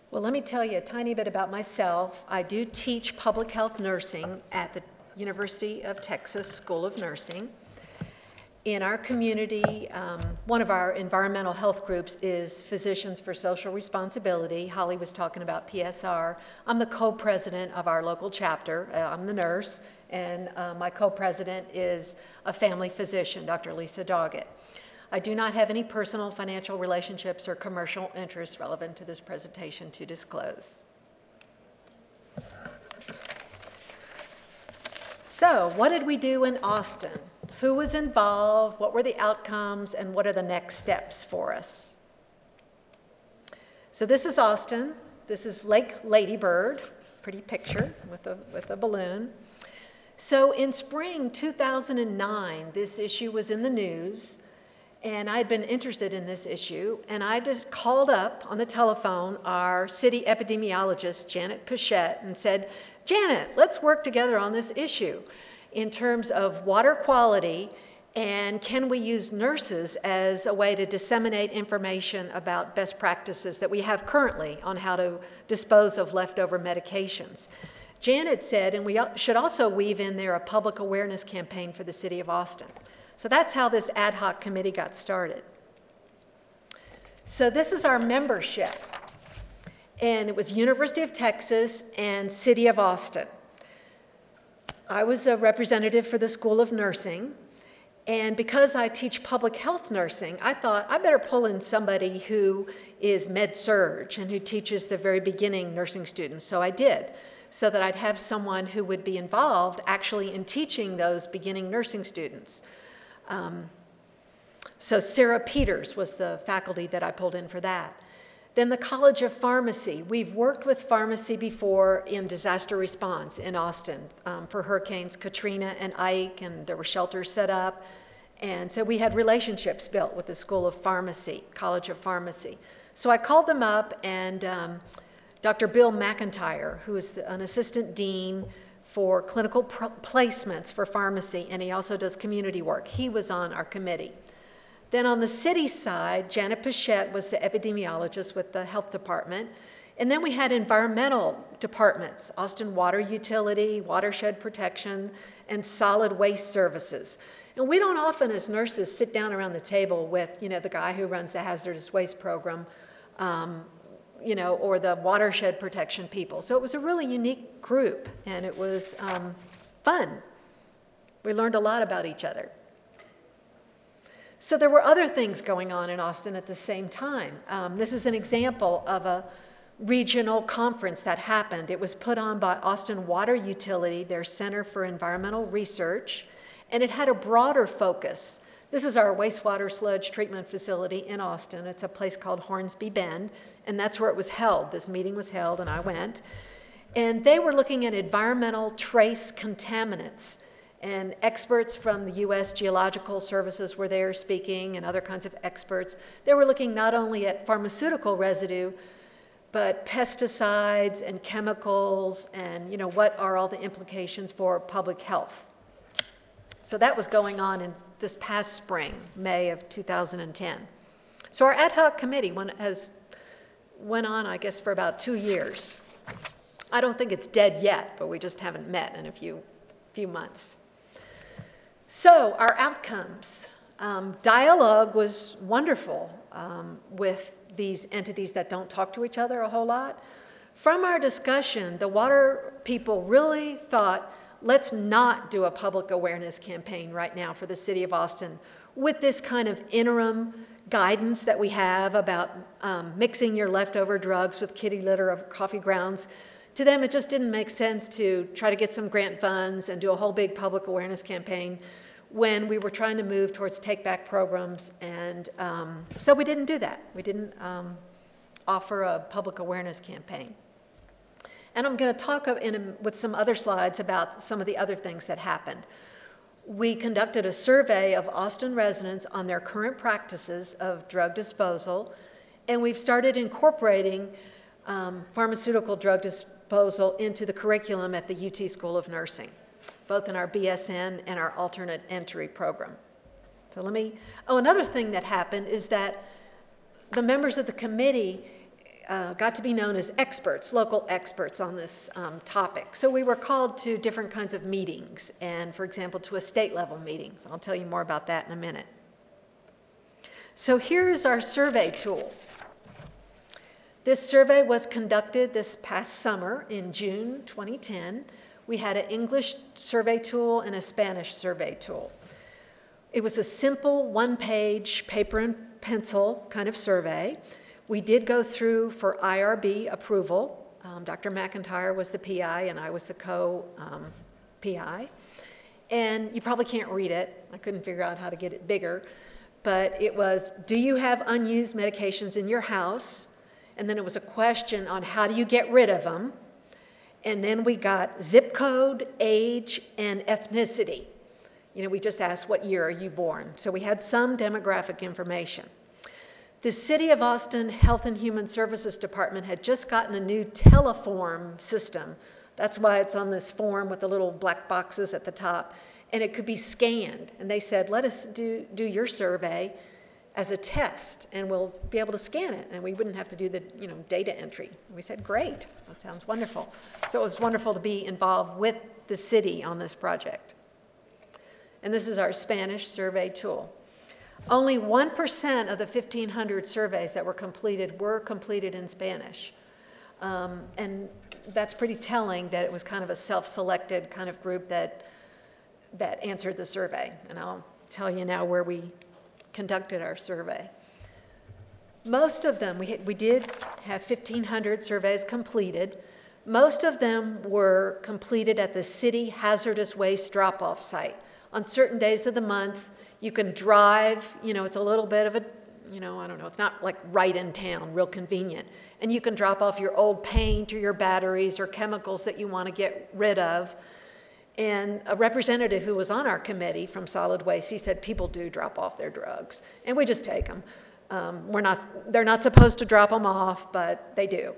Well, let me tell you a tiny bit about myself. I do teach public health nursing at the University of Texas School of Nursing. In our community, one of our environmental health groups is Physicians for Social Responsibility. Holly was talking about PSR. I'm the co-president of our local chapter. I'm the nurse, and my co-president is a family physician, Dr. Lisa Doggett. I do not have any personal financial relationships or commercial interests relevant to this presentation to disclose. So, what did we do in Austin? Who was involved? What were the outcomes? And what are the next steps for us? So this is Austin. This is Lake Lady Bird. Pretty picture with a balloon. So in spring 2009, this issue was in the news. And I'd been interested in this issue, and I just called up on the telephone our city epidemiologist, Janet Pichette, and said, Janet, let's work together on this issue in terms of water quality, and can we use nurses as a way to disseminate information about best practices that we have currently on how to dispose of leftover medications. Janet said, and we should also weave in there a public awareness campaign for the city of Austin. So that's how this ad hoc committee got started. So this is our membership, and it was University of Texas and City of Austin. I was a representative for the School of Nursing, and because I teach public health nursing, I thought I better pull in somebody who is med-surg and who teaches the very beginning nursing students. So I did, so that I'd have someone who would be involved actually in teaching those beginning nursing students. So Sarah Peters was the faculty that I pulled in for that. Then the College of Pharmacy. We've worked with pharmacy before in disaster response in Austin for Hurricanes Katrina and Ike, and there were shelters set up. And so we had relationships built with the School of Pharmacy, College of Pharmacy. So I called them up, and Dr. Bill McIntyre, who is an assistant dean for clinical placements for pharmacy, and he also does community work. He was on our committee. Then on the city side, Janet Pichette was the epidemiologist with the health department. And then we had environmental departments, Austin Water Utility, Watershed Protection, and Solid Waste Services. And we don't often, as nurses, sit down around the table with, the guy who runs the hazardous waste program, or the watershed protection people. So it was a really unique group, and it was fun. We learned a lot about each other. So there were other things going on in Austin at the same time. This is an example of a regional conference that happened. It was put on by Austin Water Utility, their Center for Environmental Research, and it had a broader focus. This is our wastewater sludge treatment facility in Austin. It's a place called Hornsby Bend, and that's where it was held. This meeting was held, and I went. And they were looking at environmental trace contaminants, and experts from the U.S. Geological Services were there speaking, and other kinds of experts. They were looking not only at pharmaceutical residue, but pesticides and chemicals, and what are all the implications for public health. So that was going on in this past spring, May of 2010. So our ad hoc committee went on, I guess, for about 2 years. I don't think it's dead yet, but we just haven't met in a few months. So our outcomes. Dialogue was wonderful with these entities that don't talk to each other a whole lot. From our discussion, the water people really thought, let's not do a public awareness campaign right now for the city of Austin with this kind of interim guidance that we have about mixing your leftover drugs with kitty litter of coffee grounds. To them, it just didn't make sense to try to get some grant funds and do a whole big public awareness campaign when we were trying to move towards take-back programs. And so we didn't do that. We didn't offer a public awareness campaign. And I'm going to talk with some other slides about some of the other things that happened. We conducted a survey of Austin residents on their current practices of drug disposal, and we've started incorporating pharmaceutical drug disposal into the curriculum at the UT School of Nursing, both in our BSN and our alternate entry program. So another thing that happened is that the members of the committee got to be known as experts, local experts on this topic. So we were called to different kinds of meetings, and for example, to a state level meetings. I'll tell you more about that in a minute. So here's our survey tool. This survey was conducted this past summer in June 2010. We had an English survey tool and a Spanish survey tool. It was a simple one-page paper and pencil kind of survey. We did go through for IRB approval. Dr. McIntyre was the PI and I was the co-PI. And you probably can't read it. I couldn't figure out how to get it bigger. But it was, do you have unused medications in your house? And then it was a question on how do you get rid of them? And then we got zip code, age, and ethnicity. You know, we just asked what year are you born? So we had some demographic information. The City of Austin Health and Human Services Department had just gotten a new teleform system. That's why it's on this form with the little black boxes at the top. And it could be scanned. And they said, let us do your survey as a test, and we'll be able to scan it, and we wouldn't have to do the data entry. We said, great, that sounds wonderful. So it was wonderful to be involved with the city on this project. And this is our Spanish survey tool. Only 1% of the 1,500 surveys that were completed in Spanish. And that's pretty telling that it was kind of a self-selected kind of group that answered the survey. And I'll tell you now where we conducted our survey. Most of them, we did have 1,500 surveys completed. Most of them were completed at the city hazardous waste drop-off site. On certain days of the month, you can drive, it's a little bit of a, I don't know, it's not like right in town, real convenient. And you can drop off your old paint or your batteries or chemicals that you want to get rid of. And a representative who was on our committee from Solid Waste, he said people do drop off their drugs, and we just take them. They're not supposed to drop them off, but they do.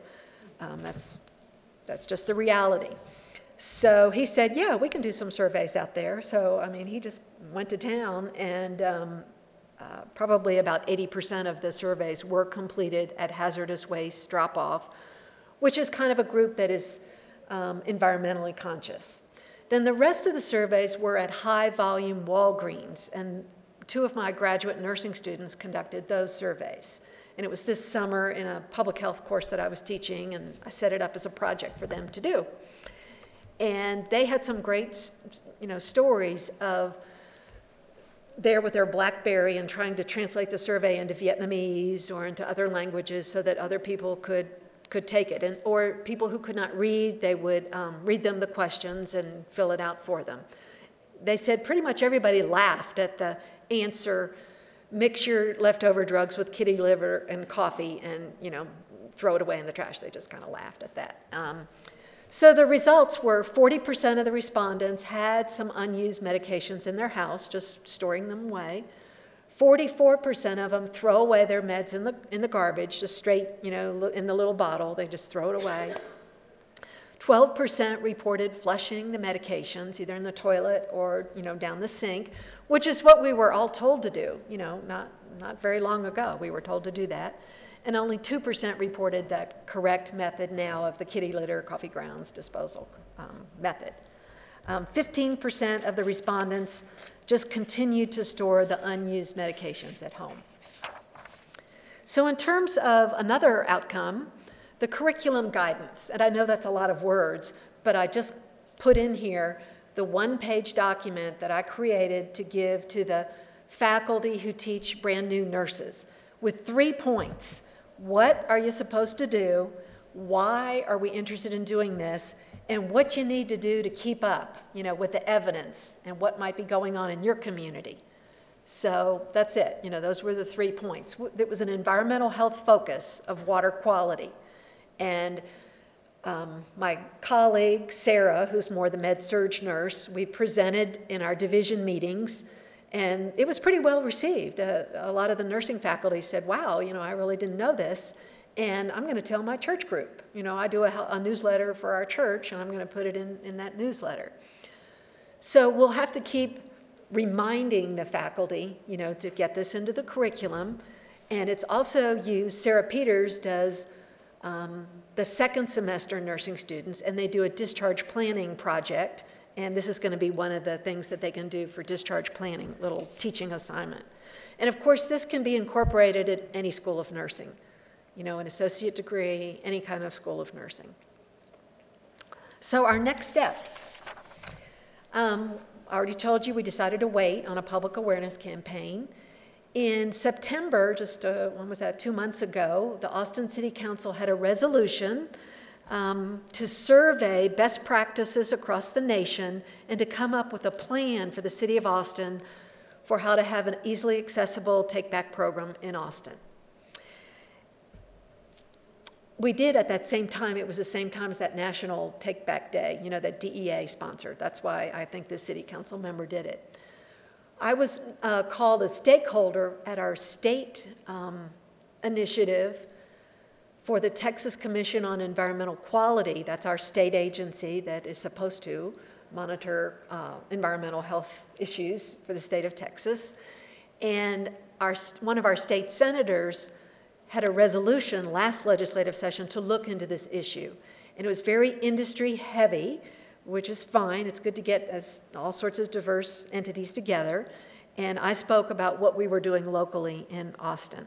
That's just the reality. So he said, yeah, we can do some surveys out there. So, I mean, he just went to town, and probably about 80% of the surveys were completed at hazardous waste drop-off, which is kind of a group that is environmentally conscious. Then the rest of the surveys were at high-volume Walgreens, and 2 of my graduate nursing students conducted those surveys. And it was this summer in a public health course that I was teaching, and I set it up as a project for them to do. And they had some great, stories of there with their BlackBerry and trying to translate the survey into Vietnamese or into other languages so that other people could take it. Or people who could not read, they would read them the questions and fill it out for them. They said pretty much everybody laughed at the answer, mix your leftover drugs with kitty liver and coffee and, throw it away in the trash. They just kind of laughed at that. So the results were 40% of the respondents had some unused medications in their house, just storing them away. 44% of them throw away their meds in the garbage, just straight, in the little bottle. They just throw it away. 12% reported flushing the medications, either in the toilet or, down the sink, which is what we were all told to do, not very long ago. We were told to do that. And only 2% reported that correct method now of the kitty litter, coffee grounds disposal method. 15% of the respondents just continued to store the unused medications at home. So in terms of another outcome, the curriculum guidance, and I know that's a lot of words, but I just put in here the one-page document that I created to give to the faculty who teach brand new nurses with 3 points. What are you supposed to do? Why are we interested in doing this? And what you need to do to keep up, with the evidence and what might be going on in your community. So that's it. Those were the 3 points. It was an environmental health focus of water quality. And my colleague, Sarah, who's more the med-surg nurse, we presented in our division meetings, and it was pretty well received. A lot of the nursing faculty said, wow, I really didn't know this, and I'm going to tell my church group. I do a newsletter for our church, and I'm going to put it in that newsletter. So we'll have to keep reminding the faculty, to get this into the curriculum, and it's also used, Sarah Peters does the second semester nursing students, and they do a discharge planning project. And this is going to be one of the things that they can do for discharge planning, little teaching assignment. And of course, this can be incorporated at any school of nursing, you know, an associate degree, any kind of school of nursing. So our next steps. I already told you we decided to wait on a public awareness campaign. In September, just when was that, 2 months ago, the Austin City Council had a resolution to survey best practices across the nation and to come up with a plan for the city of Austin for how to have an easily accessible take-back program in Austin. We did at that same time, it was the same time as that National Take-Back Day, you know, that DEA sponsored. That's why I think this city council member did it. I was called a stakeholder at our state initiative for the Texas Commission on Environmental Quality. That's our state agency that is supposed to monitor environmental health issues for the state of Texas. And one of our state senators had a resolution last legislative session to look into this issue. And it was very industry heavy, which is fine. It's good to get all sorts of diverse entities together. And I spoke about what we were doing locally in Austin.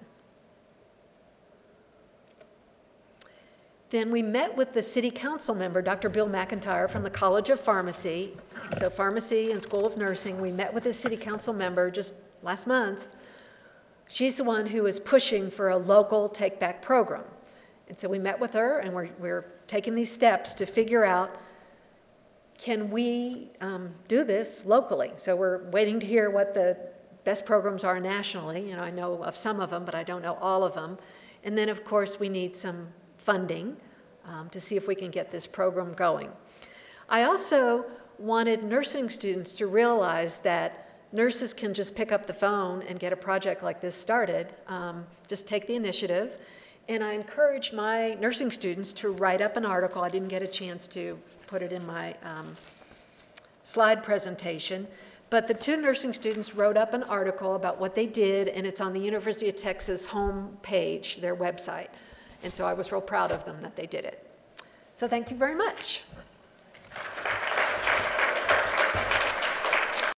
Then we met with the city council member, Dr. Bill McIntyre from the College of Pharmacy. So Pharmacy and School of Nursing, we met with the city council member just last month. She's the one who is pushing for a local take-back program. And so we met with her, and we're taking these steps to figure out, can we do this locally? So we're waiting to hear what the best programs are nationally. You know, I know of some of them, but I don't know all of them. And then, of course, we need some funding to see if we can get this program going. I also wanted nursing students to realize that nurses can just pick up the phone and get a project like this started. Just take the initiative. And I encourage my nursing students to write up an article. I didn't get a chance to put it in my slide presentation, but the 2 nursing students wrote up an article about what they did, and it's on the University of Texas home page, their website. And so I was real proud of them that they did it. So thank you very much.